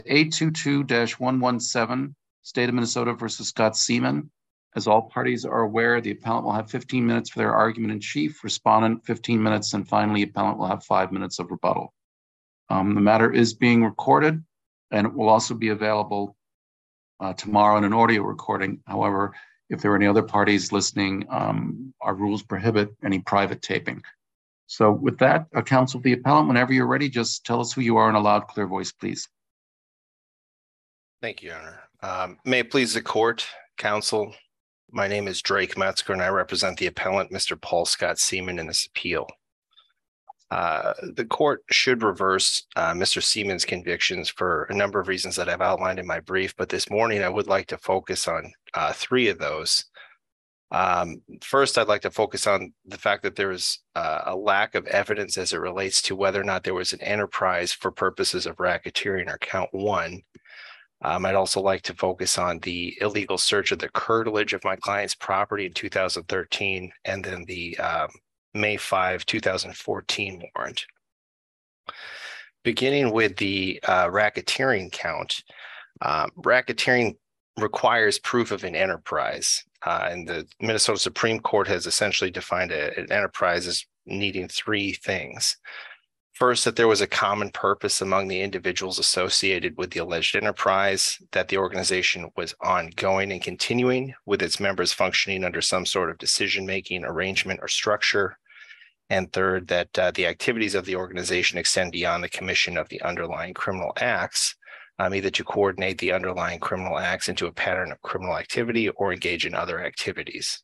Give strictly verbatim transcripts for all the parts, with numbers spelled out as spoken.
A twenty-two dash one seventeen, State of Minnesota versus Scott Seaman. As all parties are aware, the appellant will have fifteen minutes for their argument in chief, respondent fifteen minutes, and finally, appellant will have five minutes of rebuttal. Um, the matter is being recorded, and it will also be available uh, tomorrow in an audio recording. However, if there are any other parties listening, um, our rules prohibit any private taping. So with that, uh, counsel the appellant, whenever you're ready, just tell us who you are in a loud, clear voice, please. Thank you, Your Honor. Um, may it please the court, counsel, my name is Drake Metzger, and I represent the appellant, Mister Paul Scott Seaman, in this appeal. Uh, the court should reverse uh, Mister Seaman's convictions for a number of reasons that I've outlined in my brief, but this morning I would like to focus on uh, three of those. Um, first, I'd like to focus on the fact that there is uh, a lack of evidence as it relates to whether or not there was an enterprise for purposes of racketeering, or count one. Um, I'd also like to focus on the illegal search of the curtilage of my client's property in two thousand thirteen, and then the um, May fifth, two thousand fourteen warrant. Beginning with the uh, racketeering count, um, racketeering requires proof of an enterprise, uh, and the Minnesota Supreme Court has essentially defined a, an enterprise as needing three things. First, that there was a common purpose among the individuals associated with the alleged enterprise, that the organization was ongoing and continuing with its members functioning under some sort of decision-making arrangement or structure. And third, that uh, the activities of the organization extend beyond the commission of the underlying criminal acts, um, either to coordinate the underlying criminal acts into a pattern of criminal activity or engage in other activities.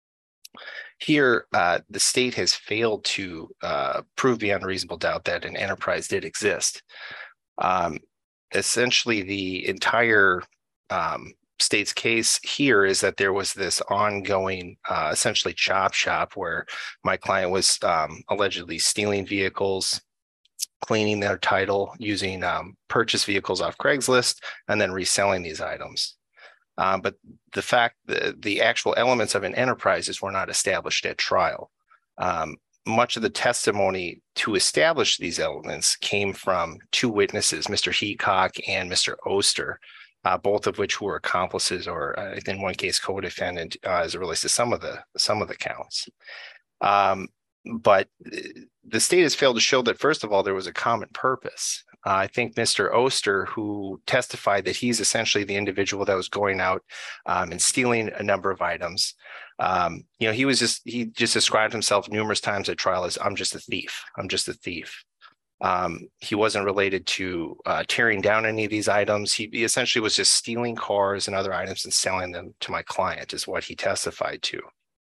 Here, uh, the state has failed to uh, prove beyond reasonable doubt that an enterprise did exist. Um, essentially, the entire um, state's case here is that there was this ongoing, uh, essentially, chop shop where my client was um, allegedly stealing vehicles, cleaning their title, using um, purchased vehicles off Craigslist, and then reselling these items. Um, but the fact that the actual elements of an enterprise were not established at trial. Um, much of the testimony to establish these elements came from two witnesses, Mister Heacock and Mister Oster, uh, both of which were accomplices, or uh, in one case, co-defendant, uh, as it relates to some of the some of the counts. Um, but the state has failed to show that, first of all, there was a common purpose. Uh, I think Mister Oster, who testified that he's essentially the individual that was going out um, and stealing a number of items, um, you know, he was just, he just described himself numerous times at trial as, I'm just a thief, I'm just a thief. Um, he wasn't related to uh, tearing down any of these items. He, he essentially was just stealing cars and other items and selling them to my client, is what he testified to.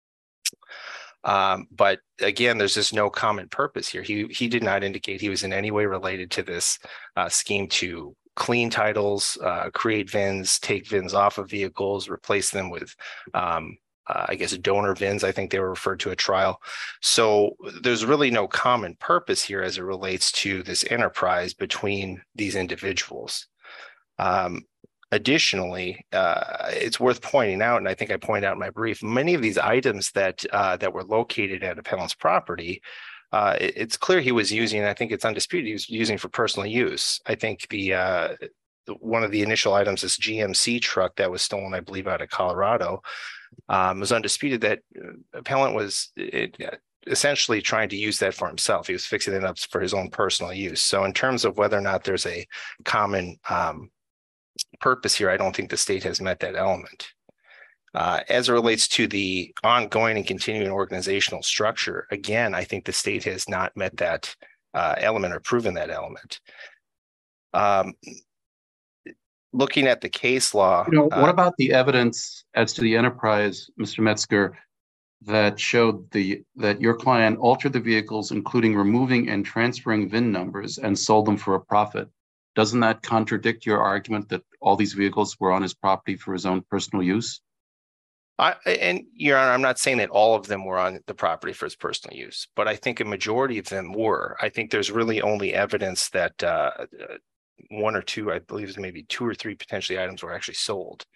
Um, but again, there's just no common purpose here. He he did not indicate he was in any way related to this uh, scheme to clean titles, uh, create V I Ns, take V I Ns off of vehicles, replace them with, um, uh, I guess, donor V I Ns, I think they were referred to at trial. So there's really no common purpose here as it relates to this enterprise between these individuals. Um, Additionally, uh, it's worth pointing out, and I think I point out in my brief, many of these items that uh, that were located at appellant's property, uh, it, it's clear he was using, I think it's undisputed, he was using for personal use. I think the, uh, the one of the initial items, this G M C truck that was stolen, I believe, out of Colorado, um, was undisputed that appellant was it, essentially trying to use that for himself. He was fixing it up for his own personal use. So in terms of whether or not there's a common um, purpose here, I don't think the state has met that element. Uh, as it relates to the ongoing and continuing organizational structure, again, I think the state has not met that uh, element or proven that element. Um, looking at the case law. You know, what uh, about the evidence as to the enterprise, Mister Metzger, that showed the that your client altered the vehicles, including removing and transferring V I N numbers, and sold them for a profit? Doesn't that contradict your argument that all these vehicles were on his property for his own personal use? I, and Your Honor, I'm not saying that all of them were on the property for his personal use, but I think a majority of them were. I think there's really only evidence that uh, one or two, I believe maybe two or three potentially items were actually sold.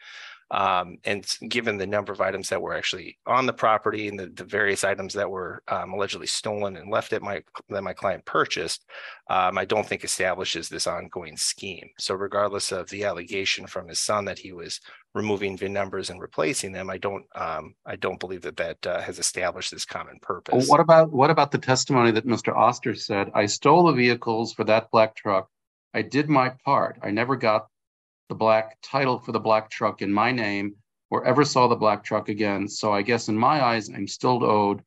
Um, and given the number of items that were actually on the property and the, the various items that were um, allegedly stolen and left at my that my client purchased, um, I don't think establishes this ongoing scheme. So regardless of the allegation from his son that he was removing V I N numbers and replacing them, I don't um, I don't believe that that uh, has established this common purpose. What about what about the testimony that Mister Oster said, I stole the vehicles for that black truck. I did my part. I never got the black title for the black truck in my name or ever saw the black truck again. So I guess in my eyes, I'm still owed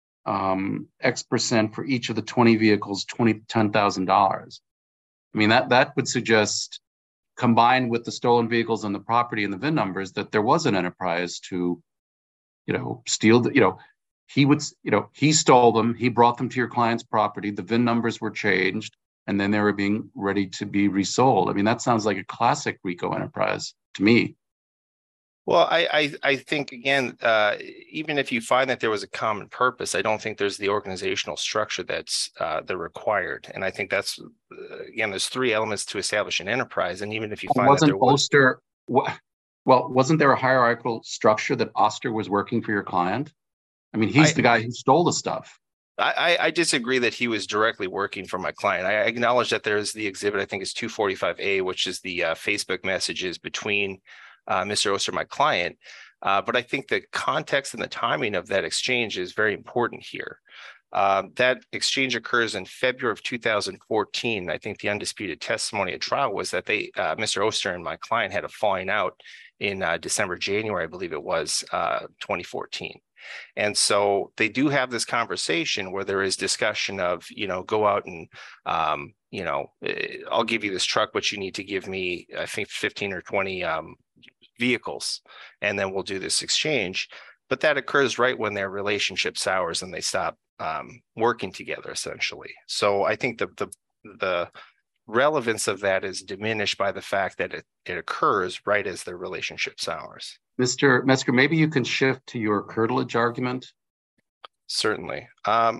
um, X percent for each of the twenty vehicles, twenty, ten thousand dollars. I mean, that, that would suggest, combined with the stolen vehicles and the property and the V I N numbers, that there was an enterprise to, you know, steal the, you know, he would, you know, he stole them, he brought them to your client's property, the V I N numbers were changed, and then they were being ready to be resold. I mean, that sounds like a classic RICO enterprise to me. Well, I I, I think, again, uh, even if you find that there was a common purpose, I don't think there's the organizational structure that's uh, the required. And I think that's, uh, again, there's three elements to establish an enterprise. And even if you find wasn't that there was... Oster, well, wasn't there a hierarchical structure that Oster was working for your client? I mean, he's I, the guy who stole the stuff. I, I disagree that he was directly working for my client. I acknowledge that there's the exhibit, I think it's two forty-five A, which is the uh, Facebook messages between uh, Mister Oster and my client. Uh, but I think the context and the timing of that exchange is very important here. Uh, that exchange occurs in February of two thousand fourteen. I think the undisputed testimony at trial was that they, uh, Mister Oster and my client had a falling out in uh, December, January, I believe it was, uh, twenty fourteen. And so they do have this conversation where there is discussion of, you know, go out and, um, you know, I'll give you this truck, but you need to give me, I think, fifteen or twenty um, vehicles, and then we'll do this exchange. But that occurs right when their relationship sours and they stop um, working together, essentially. So I think the, the, the relevance of that is diminished by the fact that it, it occurs right as their relationship sours. Mister Metzger, maybe you can shift to your curtilage argument. Certainly. Um,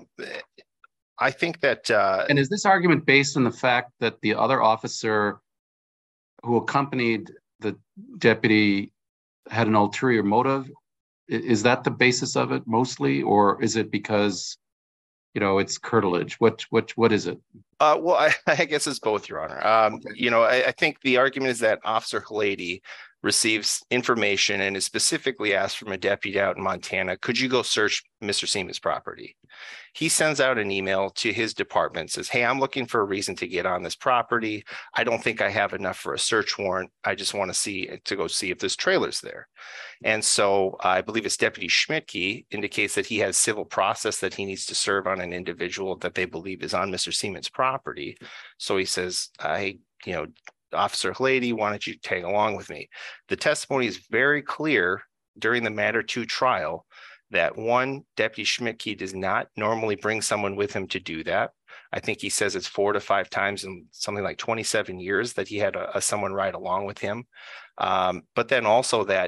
I think that... Uh, and is this argument based on the fact that the other officer who accompanied the deputy had an ulterior motive? Is that the basis of it mostly, or is it because, you know, it's curtilage? What, what, what is it? Uh, well, I, I guess it's both, Your Honor. Um, okay. You know, I, I think the argument is that Officer Halady receives information and is specifically asked from a deputy out in Montana, could you go search Mister Seaman's property? He sends out an email to his department, says, hey, I'm looking for a reason to get on this property. I don't think I have enough for a search warrant. I just want to see to go see if this trailer's there. And so uh, I believe it's Deputy Schmidtke indicates that he has civil process that he needs to serve on an individual that they believe is on Mister Seaman's property. So he says, I, you know, Officer Halady, why don't you tag along with me? The testimony is very clear during the Matter two trial that one, Deputy Schmidtke does not normally bring someone with him to do that. I think he says it's four to five times in something like twenty-seven years that he had a, a someone ride along with him. Um, but then also that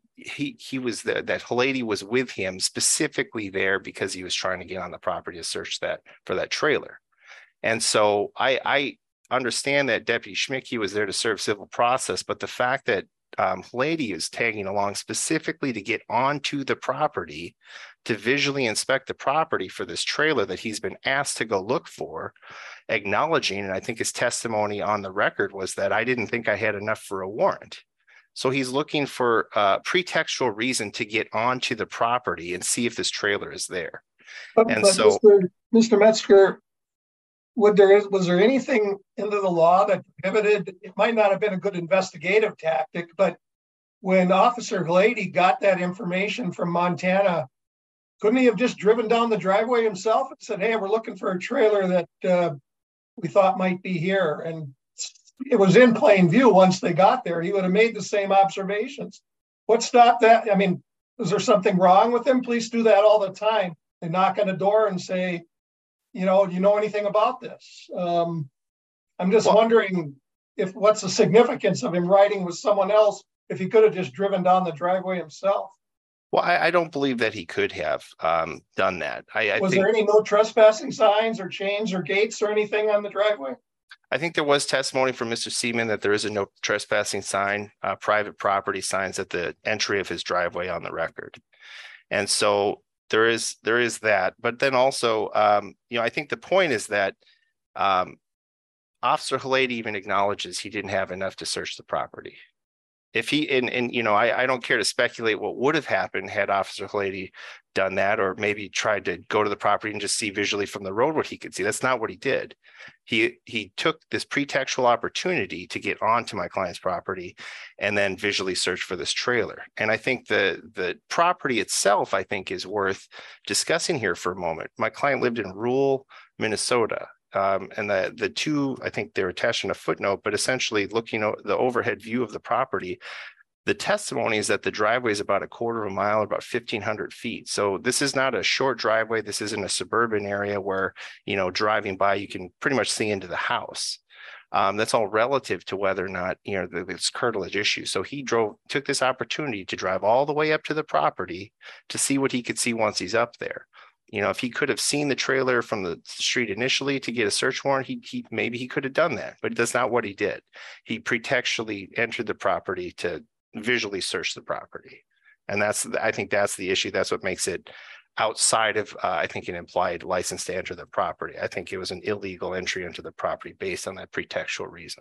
he he was the, that Halady was with him specifically there because he was trying to get on the property to search that for that trailer. And so I, I understand that Deputy Schmidtke was there to serve civil process, but the fact that um, Halady is tagging along specifically to get onto the property to visually inspect the property for this trailer that he's been asked to go look for, acknowledging, and I think his testimony on the record was that I didn't think I had enough for a warrant. So he's looking for a pretextual reason to get onto the property and see if this trailer is there. But, and but so, Mister Mister Metzger, would there was there anything into the law that prohibited? It might not have been a good investigative tactic, but when Officer Halady got that information from Montana, couldn't he have just driven down the driveway himself and said, "Hey, we're looking for a trailer that uh, we thought might be here"? And it was in plain view once they got there. He would have made the same observations. What stopped that? I mean, is there something wrong with him? Police do that all the time. They knock on a door and say, you know, do you know anything about this? Um, I'm just well, wondering if what's the significance of him riding with someone else if he could have just driven down the driveway himself? Well, I, I don't believe that he could have um, done that. I, I Was think, there any no trespassing signs or chains or gates or anything on the driveway? I think there was testimony from Mister Seaman that there is a no trespassing sign, uh, private property signs at the entry of his driveway on the record. And so there is there is that. But then also, um, you know, I think the point is that um, Officer Halady even acknowledges he didn't have enough to search the property. If he, and, and you know, I, I don't care to speculate what would have happened had Officer Halady done that, or maybe tried to go to the property and just see visually from the road what he could see. That's not what he did. He he took this pretextual opportunity to get onto my client's property and then visually search for this trailer. And I think the the property itself, I think, is worth discussing here for a moment. My client lived in rural Minnesota. Um, and the the two, I think they're attached in a footnote, but essentially looking at the overhead view of the property, the testimony is that the driveway is about a quarter of a mile, about fifteen hundred feet. So this is not a short driveway. This isn't a suburban area where, you know, driving by, you can pretty much see into the house. Um, that's all relative to whether or not, you know, this curtilage issue. So he drove, took this opportunity to drive all the way up to the property to see what he could see once he's up there. You know, if he could have seen the trailer from the street initially to get a search warrant, he, he maybe he could have done that, but that's not what he did. He pretextually entered the property to visually search the property. And that's, I think that's the issue. That's what makes it outside of, uh, I think, an implied license to enter the property. I think it was an illegal entry into the property based on that pretextual reason.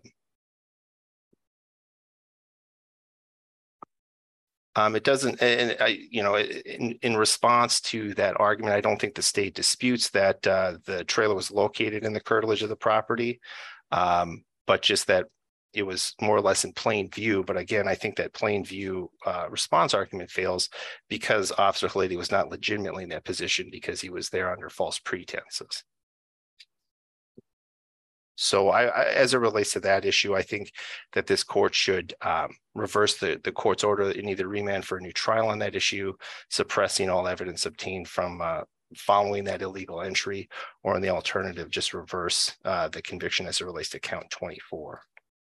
Um, it doesn't, and I, you know, in, in response to that argument, I don't think the state disputes that uh, the trailer was located in the curtilage of the property, um, but just that it was more or less in plain view. But again, I think that plain view uh, response argument fails because Officer Halady was not legitimately in that position because he was there under false pretenses. So I, I, as it relates to that issue, I think that this court should um, reverse the, the court's order and either remand for a new trial on that issue, suppressing all evidence obtained from uh, following that illegal entry, or in the alternative, just reverse uh, the conviction as it relates to count twenty-four.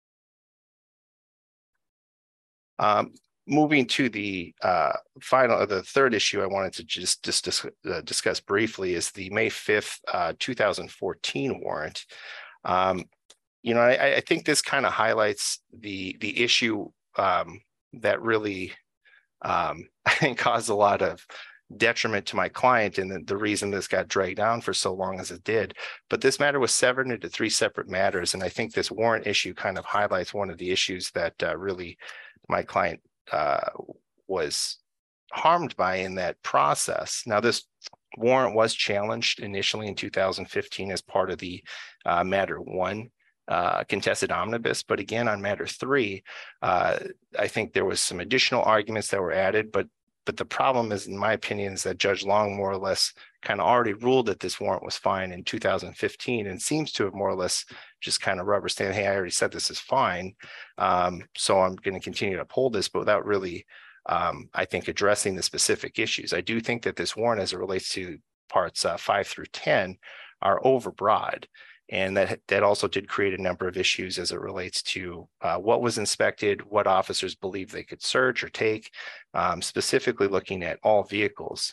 Um, moving to the uh, final, the third issue I wanted to just, just dis uh, discuss briefly is the May fifth, uh, two thousand fourteen warrant. Um, you know, I, I think this kind of highlights the the issue um, that really, um, I think, caused a lot of detriment to my client, and the, the reason this got dragged down for so long as it did. But this matter was severed into three separate matters, and I think this warrant issue kind of highlights one of the issues that uh, really my client uh, was harmed by in that process. Now, this warrant was challenged initially in two thousand fifteen as part of the uh, matter one uh, contested omnibus, but again on matter three, uh, I think there was some additional arguments that were added, but but the problem is, in my opinion, is that Judge Long more or less kind of already ruled that this warrant was fine in two thousand fifteen, and seems to have more or less just kind of rubber stamped, hey, I already said this is fine, um, so I'm going to continue to uphold this, but without really Um, I think addressing the specific issues. I do think that this warrant, as it relates to parts uh, five through ten, are overbroad, and that that also did create a number of issues as it relates to uh, what was inspected, what officers believe they could search or take, um, specifically looking at all vehicles,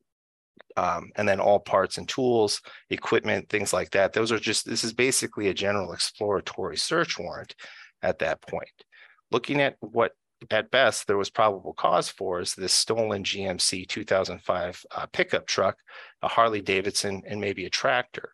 um, and then all parts and tools, equipment, things like that. Those are just, this is basically a general exploratory search warrant at that point. Looking at what at best there was probable cause for is this stolen G M C two thousand five uh, pickup truck, a Harley Davidson, and maybe a tractor.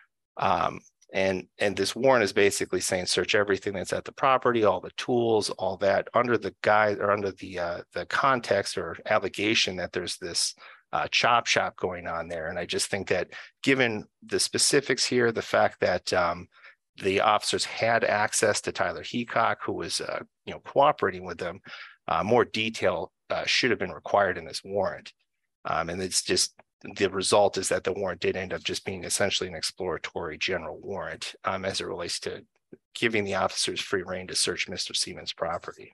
Um, and and this warrant is basically saying search everything that's at the property, all the tools, all that, under the guise or under the uh, the context or allegation that there's this uh, chop shop going on there. And I just think that given the specifics here, the fact that um, the officers had access to Tyler Heacock, who was, uh, you know, cooperating with them, uh, more detail uh, should have been required in this warrant. Um, and it's just, the result is that the warrant did end up just being essentially an exploratory general warrant um, as it relates to giving the officers free rein to search Mister Seaman's property.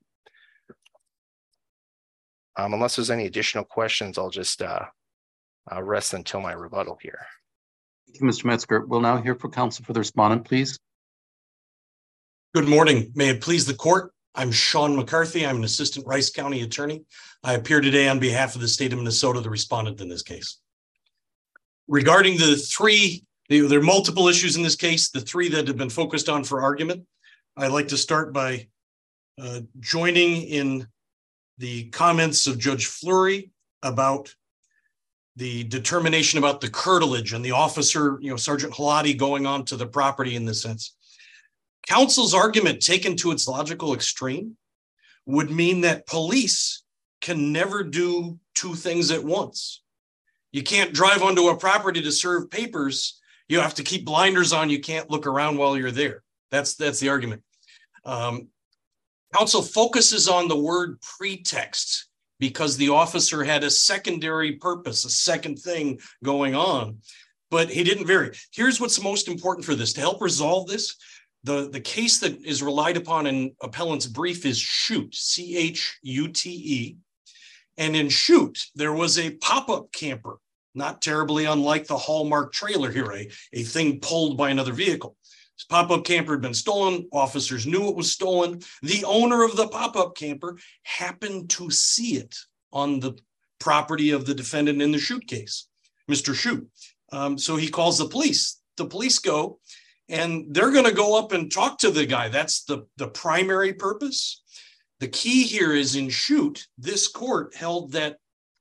Um, unless there's any additional questions, I'll just uh, I'll rest until my rebuttal here. Thank you, Mister Metzger. We'll now hear from counsel for the respondent, please. Good morning. May it please the court. I'm Sean McCarthy. I'm an assistant Rice County attorney. I appear today on behalf of the state of Minnesota, the respondent in this case. Regarding the three There are multiple issues in this case, the three that have been focused on for argument. I'd like to start by uh, joining in the comments of Judge Fleury about the determination about the curtilage and the officer, you know, Sergeant Halati going on to the property in this sense. Counsel's argument taken to its logical extreme would mean that police can never do two things at once. You can't drive onto a property to serve papers. You have to keep blinders on. You can't look around while you're there. That's, that's the argument. Um, counsel focuses on the word pretext because the officer had a secondary purpose, a second thing going on, but he didn't vary. Here's what's most important for this. To help resolve this, the, the case that is relied upon in appellant's brief is Chute, C H U T E. And in Chute, there was a pop-up camper, not terribly unlike the Hallmark trailer here, a, a thing pulled by another vehicle. This pop-up camper had been stolen. Officers knew it was stolen. The owner of the pop-up camper happened to see it on the property of the defendant in the Chute case, Mister Chute. Um, so he calls the police. The police go, and they're going to go up and talk to the guy. That's the, the primary purpose. The key here is in Chute, this court held that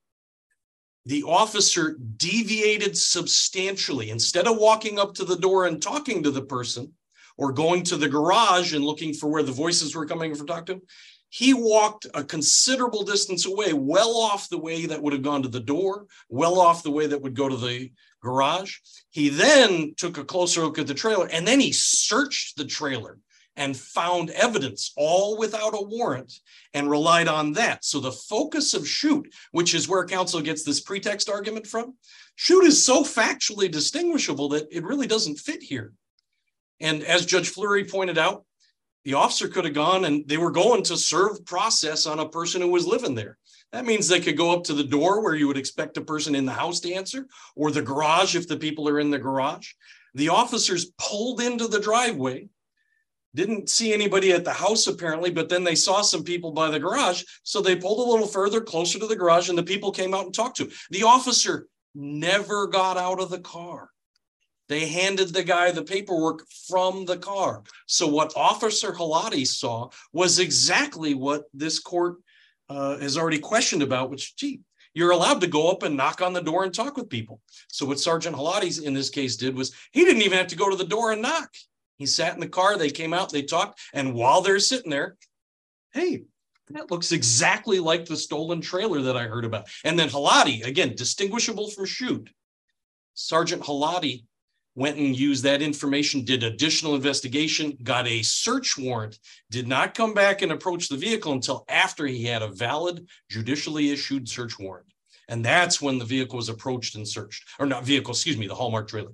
the officer deviated substantially. Instead of walking up to the door and talking to the person or going to the garage and looking for where the voices were coming from talking to him, he walked a considerable distance away, well off the way that would have gone to the door, well off the way that would go to the garage. He then took a closer look at the trailer, and then he searched the trailer and found evidence, all without a warrant, and relied on that. So the focus of Chute, which is where counsel gets this pretext argument from, Chute is so factually distinguishable that it really doesn't fit here. And as Judge Fleury pointed out, the officer could have gone and they were going to serve process on a person who was living there. That means they could go up to the door where you would expect a person in the house to answer, or the garage if the people are in the garage. The officers pulled into the driveway, didn't see anybody at the house apparently, but then they saw some people by the garage. So they pulled a little further, closer to the garage, and the people came out and talked to him. The officer never got out of the car. They handed the guy the paperwork from the car. So what Officer Halati saw was exactly what this court uh, has already questioned about, which, gee, you're allowed to go up and knock on the door and talk with people. So what Sergeant Halati in this case did was he didn't even have to go to the door and knock. He sat in the car, they came out, they talked, and while they're sitting there, hey, that looks exactly like the stolen trailer that I heard about. And then Halati, again, distinguishable from Chute, Sergeant Halati went and used that information, did additional investigation, got a search warrant, did not come back and approach the vehicle until after he had a valid judicially issued search warrant. And that's when the vehicle was approached and searched, or not vehicle, excuse me, the Hallmark trailer.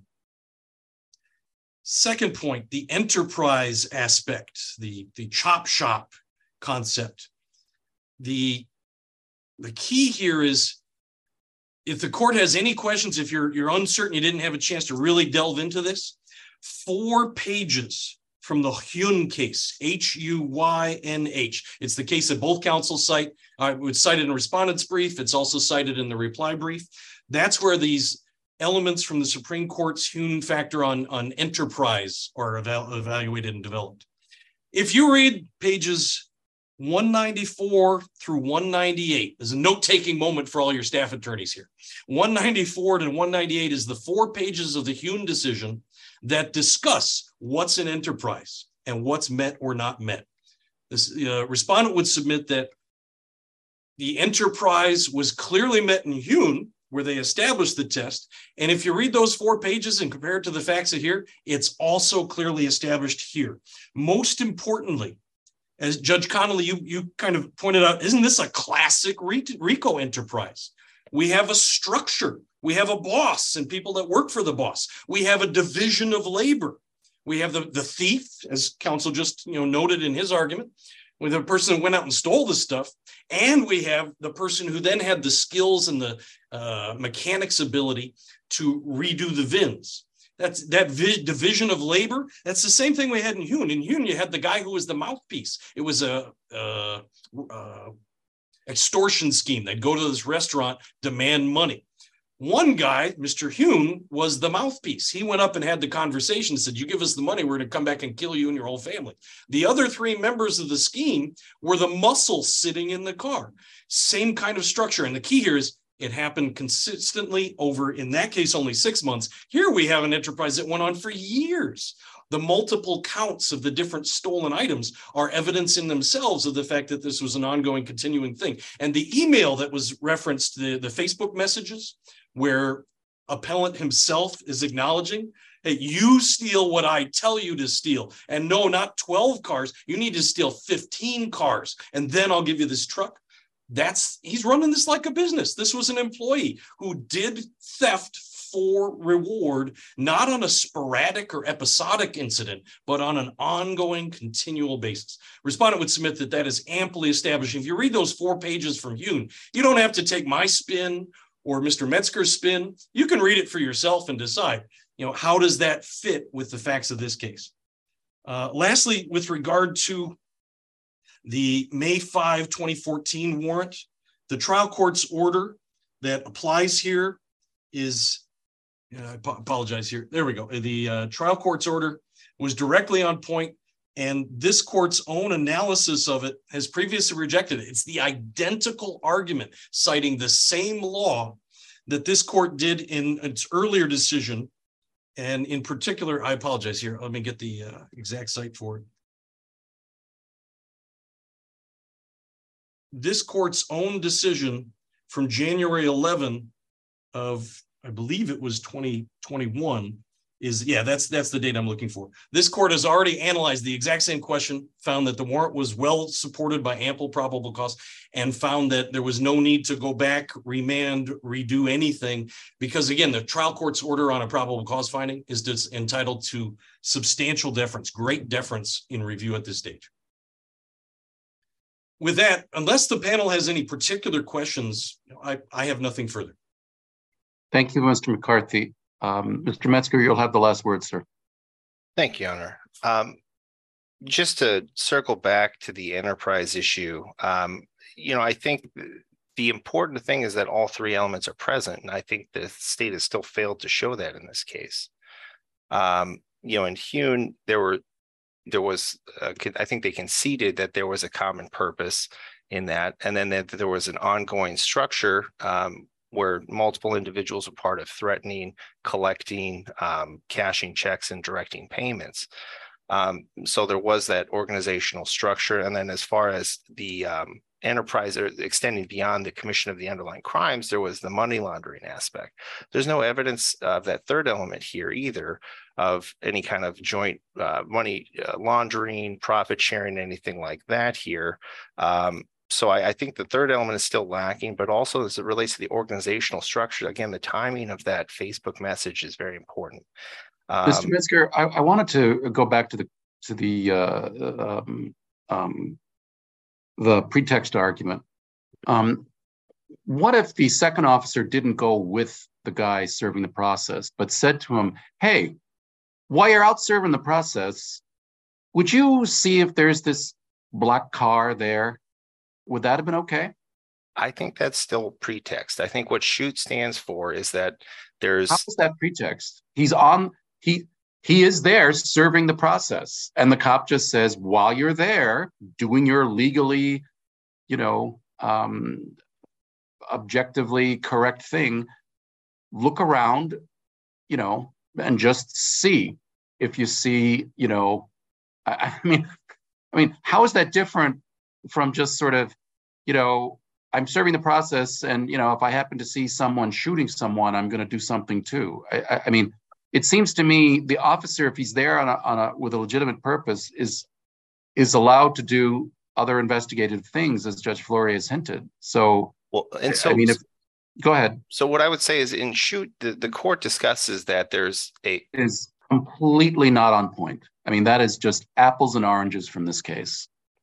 Second point, the enterprise aspect, the, the chop shop concept. The, the key here is, if the court has any questions, if you're, you're uncertain, you didn't have a chance to really delve into this, four pages from the Huynh case, H U Y N H. It's the case that both counsels cite. Uh, it's cited in the respondent's brief. It's also cited in the reply brief. That's where these elements from the Supreme Court's Huynh factor on, on enterprise are eval evaluated and developed. If you read pages one ninety-four through one ninety-eight, there's a note-taking moment for all your staff attorneys here. one ninety-four to one ninety-eight is the four pages of the Huynh decision that discuss what's an enterprise and what's met or not met. This uh, respondent would submit that the enterprise was clearly met in Huynh, where they established the test. And if you read those four pages and compare it to the facts of here, it's also clearly established here. Most importantly, as Judge Connolly, you, you kind of pointed out, isn't this a classic RICO enterprise? We have a structure. We have a boss and people that work for the boss. We have a division of labor. We have the, the thief, as counsel just you know noted in his argument, with a person who went out and stole the stuff. And we have the person who then had the skills and the uh, mechanics ability to redo the V I Ns. That's that division of labor. That's the same thing we had in Huynh. In Huynh, you had the guy who was the mouthpiece. It was a, a, a extortion scheme. They'd go to this restaurant, demand money. One guy, Mister Hune, was the mouthpiece. He went up and had the conversation and said, you give us the money, we're going to come back and kill you and your whole family. The other three members of the scheme were the muscle sitting in the car. Same kind of structure. And the key here is it happened consistently over, in that case, only six months. Here we have an enterprise that went on for years. The multiple counts of the different stolen items are evidence in themselves of the fact that this was an ongoing, continuing thing. And the email that was referenced, the, the Facebook messages, where appellant himself is acknowledging, hey, you steal what I tell you to steal. And no, not twelve cars. You need to steal fifteen cars. And then I'll give you this truck. That's, he's running this like a business. This was an employee who did theft for reward, not on a sporadic or episodic incident, but on an ongoing, continual basis. Respondent would submit that that is amply established. If you read those four pages from Hune, you don't have to take my spin or Mister Metzger's spin. You can read it for yourself and decide, you know, how does that fit with the facts of this case? Uh, lastly, with regard to the May fifth, twenty fourteen warrant, the trial court's order that applies here is, I apologize here. There we go. The uh, trial court's order was directly on point, and this court's own analysis of it has previously rejected it. It's the identical argument, citing the same law that this court did in its earlier decision. And in particular, I apologize here. Let me get the uh, exact site for it. This court's own decision from January eleventh of, I believe it was twenty twenty-one, is, yeah, that's that's the date I'm looking for. This court has already analyzed the exact same question, found that the warrant was well supported by ample probable cause, and found that there was no need to go back, remand, redo anything, because again, the trial court's order on a probable cause finding is just entitled to substantial deference, great deference in review at this stage. With that, unless the panel has any particular questions, I, I have nothing further. Thank you, Mister McCarthy. Um, Mister Metzger, you'll have the last word, sir. Thank you, Your Honor. Um, just to circle back to the enterprise issue, um, you know, I think the important thing is that all three elements are present, and I think the state has still failed to show that in this case. Um, you know, in Hune, there were there was, uh, I think they conceded that there was a common purpose in that, and then that there was an ongoing structure um, where multiple individuals were part of threatening, collecting, um, cashing checks, and directing payments. Um, so there was that organizational structure. And then as far as the um, enterprise or extending beyond the commission of the underlying crimes, there was the money laundering aspect. There's no evidence of that third element here either, of any kind of joint uh, money uh, laundering, profit sharing, anything like that here. Um, so I, I think the third element is still lacking, but also as it relates to the organizational structure, again, the timing of that Facebook message is very important. Um, Mister Metzger, I, I wanted to go back to the to the uh, um, um, the pretext argument. Um, what if the second officer didn't go with the guy serving the process, but said to him, "Hey, while you're out serving the process, would you see if there's this black car there?" Would that have been okay? I think that's still pretext. I think what SHOOT stands for is that there's— How is that pretext? He's on, he he is there serving the process. And the cop just says, while you're there doing your legally, you know, um, objectively correct thing, look around, you know, and just see if you see, you know, I, I mean, I mean, how is that different from just sort of, you know, I'm serving the process, and, you know, if I happen to see someone shooting someone, I'm going to do something too. I, I, I mean, it seems to me the officer, if he's there on a, on a with a legitimate purpose, is is allowed to do other investigative things, as Judge Flory has hinted. So, well, and so I mean, if, go ahead. So what I would say is, in SHOOT, the, the court discusses that there's a it is completely not on point. I mean, that is just apples and oranges from this case.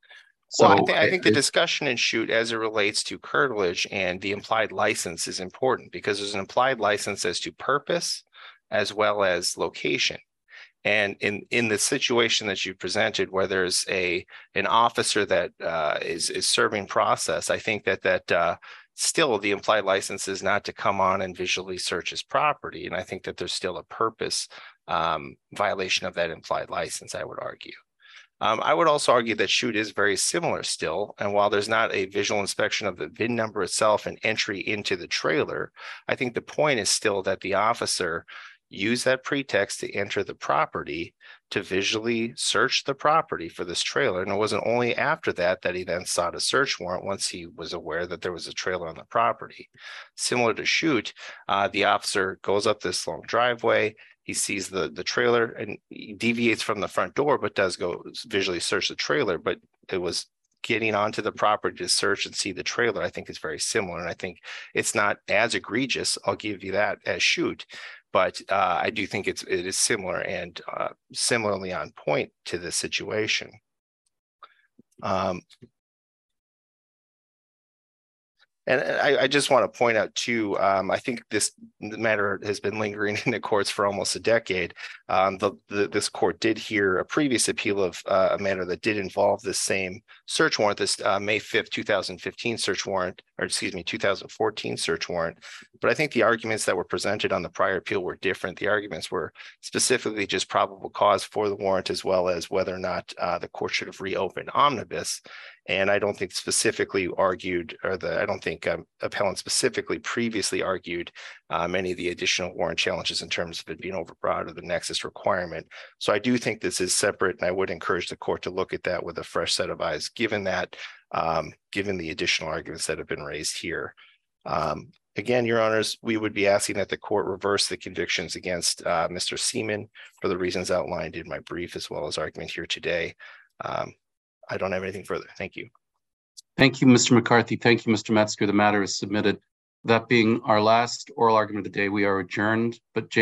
So well, I, th- I think I, the discussion in SHOOT as it relates to curtilage and the implied license is important, because there's an implied license as to purpose as well as location. And in, in the situation that you presented, where there's a an officer that uh, is is serving process, I think that that uh, still the implied license is not to come on and visually search his property. And I think that there's still a purpose um, violation of that implied license, I would argue. Um, I would also argue that Shute is very similar still. And while there's not a visual inspection of the V I N number itself and entry into the trailer, I think the point is still that the officer used that pretext to enter the property to visually search the property for this trailer. And it wasn't only after that that he then sought a search warrant once he was aware that there was a trailer on the property. Similar to Shute, uh, the officer goes up this long driveway. He sees the, the trailer and he deviates from the front door, but does go visually search the trailer. But it was getting onto the property to search and see the trailer, I think is very similar. And I think it's not as egregious, I'll give you that, as Shute, but uh, I do think it's, it is similar and uh, similarly on point to this situation. Um, And I, I just want to point out too, um, I think this matter has been lingering in the courts for almost a decade. Um, the, the, this court did hear a previous appeal of uh, a matter that did involve this same search warrant, this uh, May fifth, two thousand fifteen search warrant, or excuse me, two thousand fourteen search warrant. But I think the arguments that were presented on the prior appeal were different. The arguments were specifically just probable cause for the warrant, as well as whether or not uh, the court should have reopened omnibus. And I don't think specifically argued, or the I don't think um, appellant specifically previously argued uh, many of the additional warrant challenges in terms of it being overbroad or the nexus requirement. So I do think this is separate, and I would encourage the court to look at that with a fresh set of eyes, given that, um, given the additional arguments that have been raised here. Um, Again, Your Honors, we would be asking that the court reverse the convictions against uh, Mister Seaman for the reasons outlined in my brief, as well as argument here today. Um, I don't have anything further. Thank you. Thank you, Mister McCarthy. Thank you, Mister Metzger. The matter is submitted. That being our last oral argument of the day, we are adjourned. But